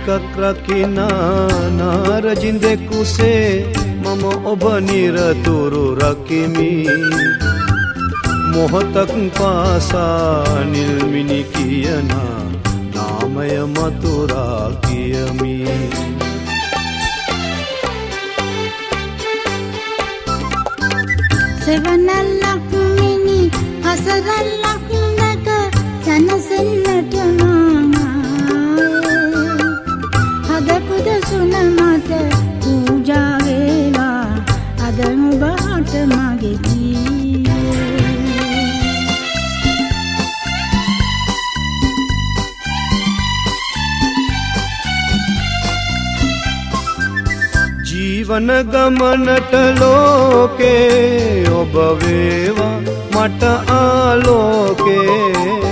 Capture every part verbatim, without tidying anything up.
රකිනා නාරජින්දෙකුසේ මම ඔබ නිරතුරු රකිමි මොහොතක් පාසා නිල්මිනි කියන නාමය මතුරා කියමි සෙවණැල්ලක් මිනි හසරල්ලක් නැක සනසෙන්නට හදපුද සුන මට පූජා වේවා අද ඔබට මගේ ජීවන ගමනට ලෝකේ ඔබ වේවා මට ආලෝකේ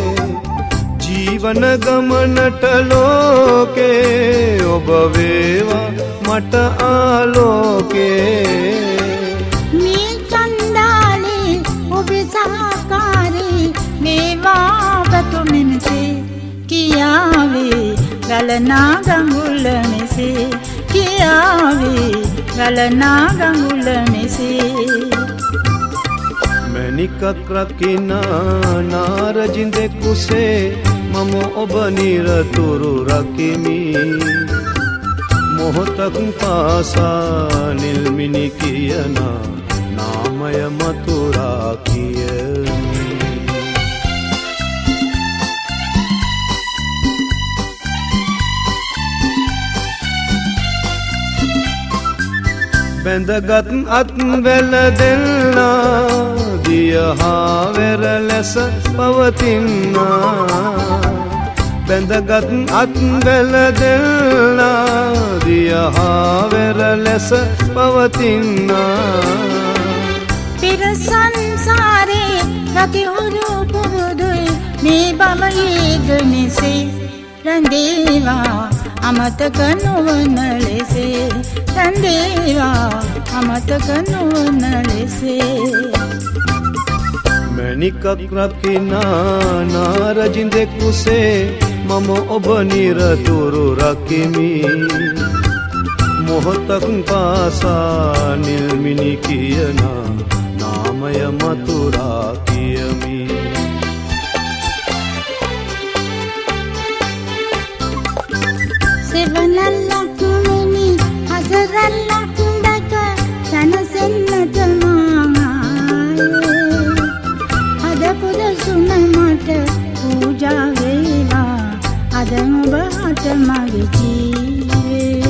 ජීවන ගමනට ලෝකේ ඔබ වේවා මට ආලෝකේ මේ චණ්ඩාලේ ඔබේ සහකාරී මේවා බතුමින්සේ කියාවේ ගලනා ගඟුල මෙසේ කියාවේ ගලනා ගඟුල මෙසේ මැණිකක් රකිනා නාරජින්දෙකුසේ මම ඔබ නිරතුරු රකිමි මොහොතක් පාසා නිල්මිනි කියන නාමය මතුරා කියමි බැඳගත් අත් වැල දෙල්නා දිය හා වෙර ලෙස පවතිනා බැඳගත් අත් වැල දෙල්නා දිය හා වෙර ලෙස පවතිනා පෙර සංසාරේ රතිහුරු පුරුදුයි මේ බමයේ ගනිසේ රැඳේවා අමතක නොවන ලෙසේ රැඳේවා අමතක නොවන ලෙසේ මැණිකක් රකිනා නාරජින්දෙකුසේ මම ඔබ නිරතුරු රකිමි මොහොතක් පාසා නිල්මිනි කියන නාමය මතුරා කියමි සෙවණැල්ලක් මිනි හසරල්ලක් දැක සනසෙන්නට හදපුද සුන මට පූජා වේවා අද ඔබට මගේ ජීවේ